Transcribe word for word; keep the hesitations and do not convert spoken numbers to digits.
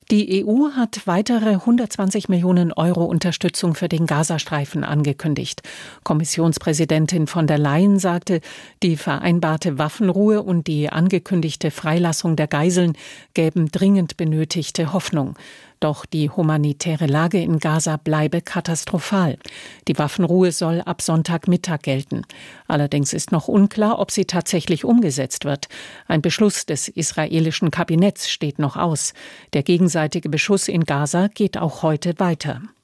Die E U hat weitere hundertzwanzig Millionen Euro Unterstützung für den Gazastreifen angekündigt. Kommissionspräsidentin von der Leyen sagte, die vereinbarte Waffenruhe und die angekündigte Freilassung der Geiseln gäben dringend benötigte Hoffnung. Doch die humanitäre Lage in Gaza bleibe katastrophal. Die Waffenruhe soll ab Sonntagmittag gelten. Allerdings ist noch unklar, ob sie tatsächlich umgesetzt wird. Ein Beschluss des israelischen Kabinetts steht noch aus. Der gegenseitige Beschuss in Gaza geht auch heute weiter.